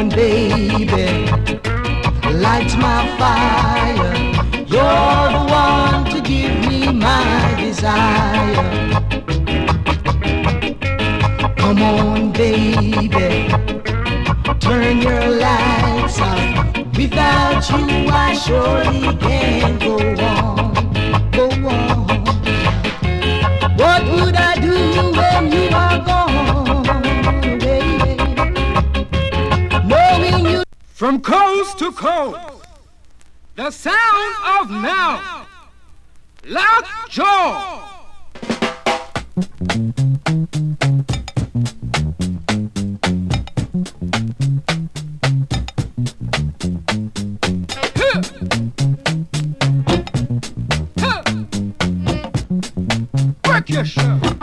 on, baby, light my fire. You're the one to give me my desire. Come on, baby, turn your lights out. Without you, I surely can't go on, go on. What would I do when you are gone, baby? Knowing you from coast to coast, the sound of now, Lockjaw. Work your shirt.